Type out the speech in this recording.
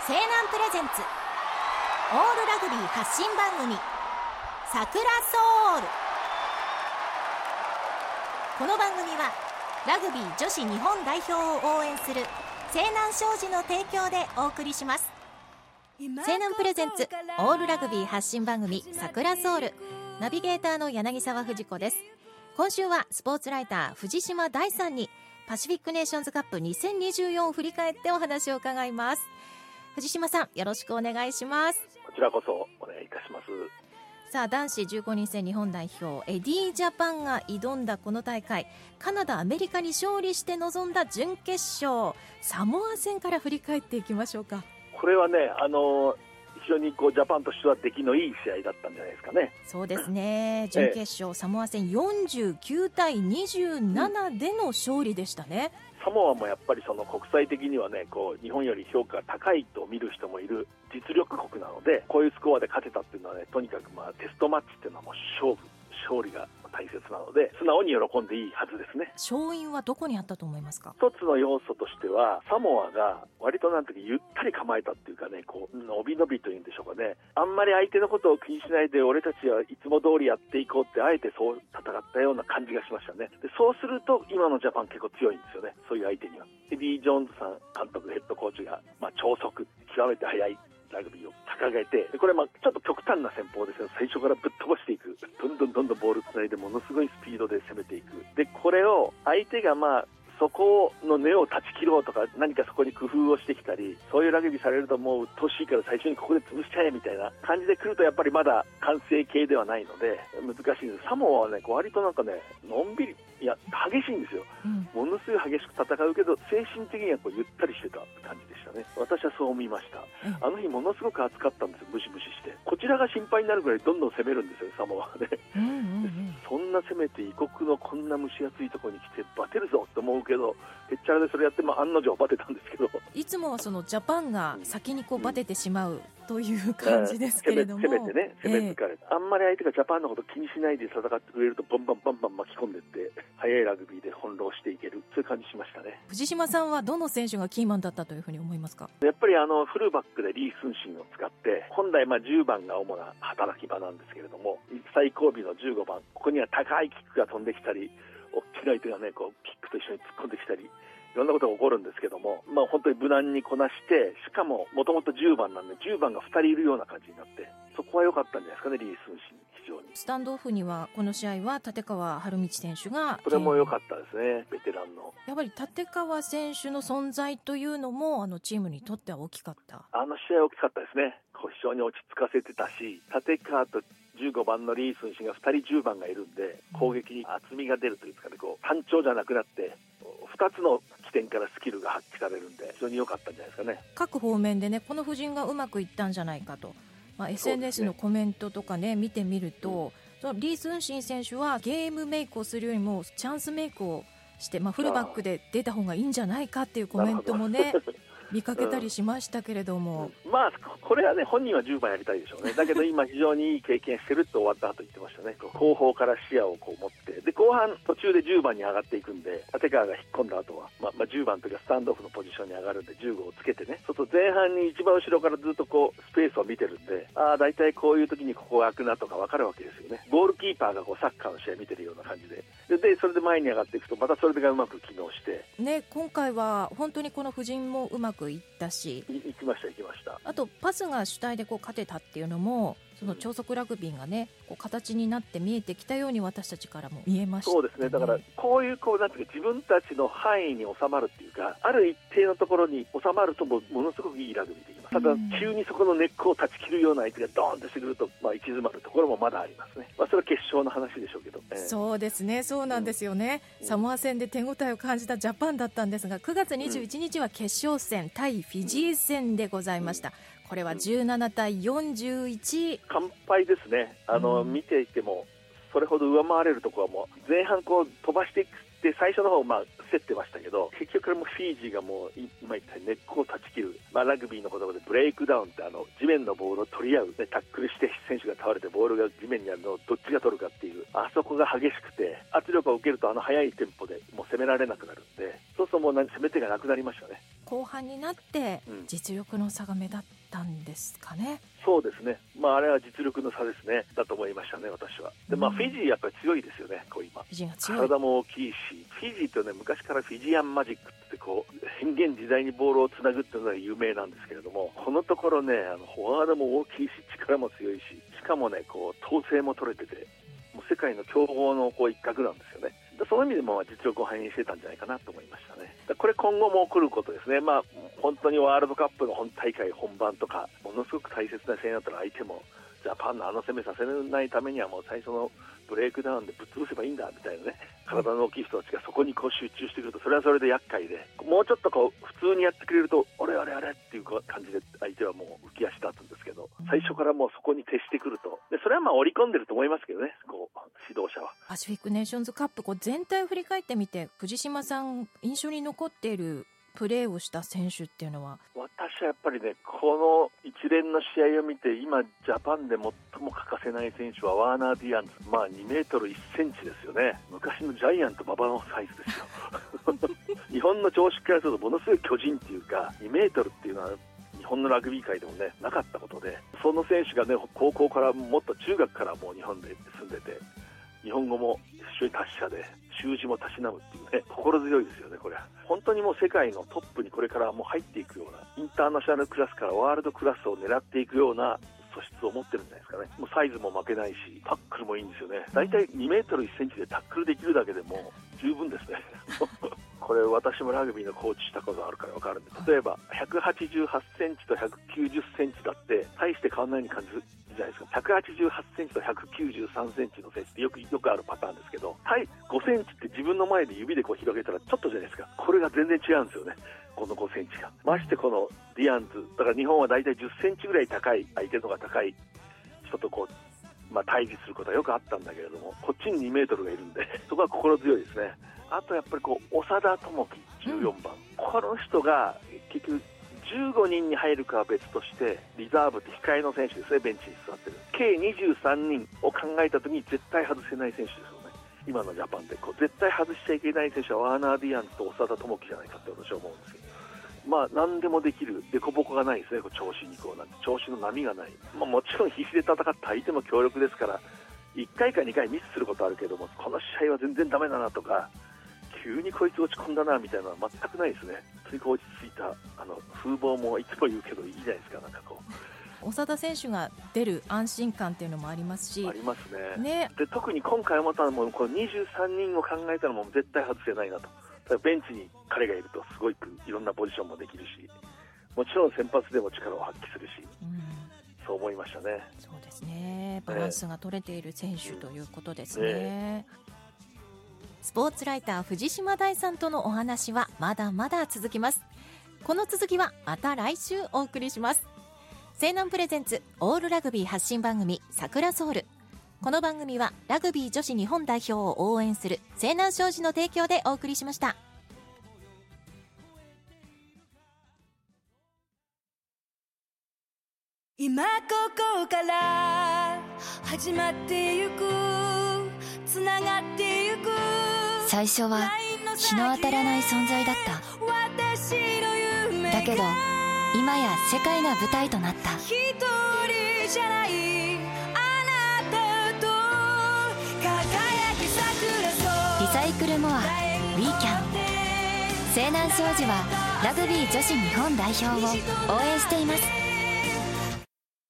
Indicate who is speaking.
Speaker 1: 西南プレゼンツオールラグビー発信番組さくらソウル。この番組はラグビー女子日本代表を応援する西南商事の提供でお送りします。西南プレゼンツオールラグビー発信番組さくらソウル、ナビゲーターの柳沢藤子です。今週はスポーツライター藤島大さんにパシフィックネーションズカップ2024を振り返ってお話を伺います。藤島さん、よろしくお願いします。
Speaker 2: こちらこそお願いいたします。
Speaker 1: さあ、男子15人制日本代表エディージャパンが挑んだこの大会、カナダアメリカに勝利して臨んだ準決勝、サモア戦から振り返っていきましょうか。
Speaker 2: これはね、非常にジャパンとしては出来のいい試合だったんじゃないですかね。
Speaker 1: そうですね、準決勝、サモア戦49対27での勝利でしたね。
Speaker 2: サモアもやっぱり国際的にはね、日本より評価が高いと見る人もいる実力国なので、こういうスコアで勝てたっていうのはね、とにかくテストマッチっていうのはもう勝利が大切なので、素直に喜んでいいはずですね。
Speaker 1: 勝因はどこにあったと思いますか？
Speaker 2: 一つの要素としては、サモアが割とゆったり構えたっていうかね、のびのびというんでしょうかね、あんまり相手のことを気にしないで俺たちはいつも通りやっていこうって、あえてそう戦ったような感じがしましたね。でそうすると今のジャパン結構強いんですよね、そういう相手には。エディ・ジョーンズさん監督、ヘッドコーチが、超速、極めて速いラグビーを掲げて、これちょっと極端な戦法ですけど、最初からぶっ飛ばしていく、どんどんボールつないでものすごいスピードで攻めていく。でこれを相手がそこの根を断ち切ろうとか、何かそこに工夫をしてきたり、そういうラグビーされるともう鬱陶しいから最初にここで潰しちゃえみたいな感じで来ると、やっぱりまだ完成形ではないので難しいんです。サモアはね、割とのんびり、いや激しいんですよ、ものすごい激しく戦うけど精神的にはゆったりしてた感じでしたね。私はそう見ました。あの日ものすごく暑かったんですよ、ムシムシして。こちらが心配になるぐらいどんどん攻めるんですよ、サモアはね。そんな攻めて異国のこんな蒸し暑いところに来てバテるぞと思うけど、へっちゃらでそれやって案の定バテたんですけど、
Speaker 1: いつもはジャパンが先にバテてしまうという感じですけれども、
Speaker 2: 攻めてね、攻め疲れて、あんまり相手がジャパンのこと気にしないで戦ってくれるとバンバン巻き込んでいって速いラグビーで翻弄していける、そういう感じしましたね。
Speaker 1: 藤島さんはどの選手がキーマンだったというふうに思いますか？
Speaker 2: やっぱりフルバックでリー・スンシンを使って、本来10番が主な働き場なんですけれども、最後尾の15番、ここには高いキックが飛んできたり、大きな相手がねキックと一緒に突っ込んできたり、いろんなことが起こるんですけども、本当に無難にこなして、しかももともと10番なんで10番が2人いるような感じになって、そこは良かったんじゃないですかね、リー・スンシン。非常に
Speaker 1: スタンドオフにはこの試合は立川春道選手が、
Speaker 2: それも良かったですね、ベテランの。
Speaker 1: やっぱり立川選手の存在というのもチームにとっては大きかった。
Speaker 2: あの試合大きかったですね。非常に落ち着かせてたし、立川と15番のリー・スンシンが2人10番がいるんで、攻撃に厚みが出るというかね、単調じゃなくなって2つの起点からスキルが発揮されるんで、非常に良かったんじゃないですかね。
Speaker 1: 各方面でね、この布陣がうまくいったんじゃないかと、SNS のコメントとかね見てみると、リー・スンシン選手はゲームメイクをするよりもチャンスメイクをして、フルバックで出た方がいいんじゃないかっていうコメントもね見かけたりしましたけれども、
Speaker 2: これはね、本人は10番やりたいでしょうね。だけど今非常にいい経験してるって終わった後言ってましたね。後方から視野を持って、で後半途中で10番に上がっていくんで、立川が引っ込んだ後は、10番というかスタンドオフのポジションに上がるんで15をつけてね、前半に一番後ろからずっとスペースを見てるんで、だいたいこういう時にここが空くなとか分かるわけですよね。ボールキーパーがサッカーの試合見てるような感じで、それで前に上がっていくとまたそれがうまく機能して
Speaker 1: ね、今回は本当にこの布陣もうまくいったし、
Speaker 2: 行きました。
Speaker 1: あとパスが主体で勝てたっていうのも、その超速ラグビーがね形になって見えてきたように私たちからも見えましたね。
Speaker 2: そうですね。だからこういうなんていうか、自分たちの範囲に収まるっていうか、ある一定のところに収まるとものすごくいいラグビーできます。ただ急にそこの根っこを断ち切るような相手がドーンとしてくると、行き詰まるところもまだありますね。それは決勝の話でしょうけど、
Speaker 1: そうですね、そうなんですよね。サモア戦で手応えを感じたジャパンだったんですが、9月21日は決勝戦、対フィジー戦でございました。これは17対41、
Speaker 2: 完敗ですね。見ていてもそれほど上回れるところはもう前半飛ばしていって最初の方競ってましたけど、結局フィジーがもう今言った根っこを断ち切る、ラグビーの言葉でブレイクダウンって地面のボールを取り合う、タックルして選手が倒れてボールが地面にあるのをどっちが取るかっていう、あそこが激しくて圧力を受けると速いテンポでもう攻められなくなるんで、 そうするともう攻め手がなくなりましたね。
Speaker 1: 後半になって実力の差が目立ったんですかね。
Speaker 2: そうですね、あれは実力の差ですね、だと思いましたね、私は。で、フィジーやっぱり強いですよね、今。
Speaker 1: フィジーが強い。
Speaker 2: 体も大きいし、フィジーとね、昔からフィジアンマジックって変幻自在にボールをつなぐっていうのが有名なんですけれども、このところね、フォワードも大きいし、力も強いし、しかもね、統制も取れてて、もう世界の強豪の一角なんですよね。その意味でも実力を反映してたんじゃないかなと思いましたね。これ今後も起こることですね。本当にワールドカップの本大会本番とか、ものすごく大切な試合だったら相手もジャパンの攻めさせないためにはもう最初のブレイクダウンでぶっ潰せばいいんだみたいなね、体の大きい人たちがそこに集中してくると、それはそれで厄介で、もうちょっと普通にやってくれるとあれっていう感じで相手はもう浮き足立つんですけど、最初からもうそこに徹してくると、でそれは織り込んでると思いますけどね、指導者は。
Speaker 1: パシフィックネーションズカップ全体を振り返ってみて、藤島さん印象に残っているプレーをした選手っていうのは？
Speaker 2: 私はやっぱりね、この一連の試合を見て今ジャパンで最も欠かせない選手はワーナー・ディアンズ。2メートル1センチですよね。昔のジャイアント馬場のサイズですよ日本の常識からするとものすごい巨人っていうか、2メートルっていうのは日本のラグビー界でもねなかったことで、その選手がね、高校からもっと中学からもう日本で住んでて、日本語も非常に達者で習字もたしなむっていうね、心強いですよね。これ本当にもう世界のトップにこれからもう入っていくような、インターナショナルクラスからワールドクラスを狙っていくような素質を持ってるんじゃないですかね。もうサイズも負けないし、タックルもいいんですよね。だいたい2メートル1センチでタックルできるだけでも十分ですねこれ私もラグビーのコーチしたことあるから分かるんで、例えば188センチと190センチだって大して変わらないように感じるじゃないですか。188センチと193センチの選手ってよくあるパターンですけど、5センチって自分の前で指で広げたらちょっとじゃないですか。これが全然違うんですよね、この5センチが。ましてこのディアンズだから、日本はだいたい10センチぐらい高い、相手のが高い人と対峙することはよくあったんだけれども、こっちに2メートルがいるんでそこは心強いですね。あとやっぱり長田智希14番、この人が結局15人に入るかは別として、リザーブって控えの選手ですね、ベンチに座ってる計23人を考えた時に絶対外せない選手ですよね。今のジャパンで絶対外しちゃいけない選手はワーナー・ディアンズと長田智希じゃないかって私は思うんですけど、何でもできる、デコボコがないですね。調子になんて調子の波がない、もちろん必死で戦った相手も強力ですから、1回か2回ミスすることあるけども、この試合は全然ダメだなとか、急にこいつ落ち込んだなみたいなのは全くないですね。落ち着いた風貌もいつも言うけどいいじゃないですか。
Speaker 1: 長田選手が出る安心感っていうのもありますし。
Speaker 2: ありますね。で特に今回思ったのも、この23人を考えたらもう絶対外せないなと。ベンチに彼がいるとすごいいろんなポジションもできるし、もちろん先発でも力を発揮するし、そう思いましたね。
Speaker 1: そうですね、バランスが取れている選手ということですね。スポーツライター藤島大さんとのお話はまだまだ続きます。この続きはまた来週お送りします。西南プレゼンツオールラグビー発信番組さくらソウル。この番組はラグビー女子日本代表を応援する西南商事の提供でお送りしました。
Speaker 3: 今ここから始まってゆく、つながってゆく。
Speaker 4: 最初は日の当たらない存在だった。だけど今や世界が舞台となった。
Speaker 3: 一人じゃないあなたと輝き桜そう。
Speaker 4: リサイクルモア We Can。 西南商事はラグビー女子日本代表を応援しています。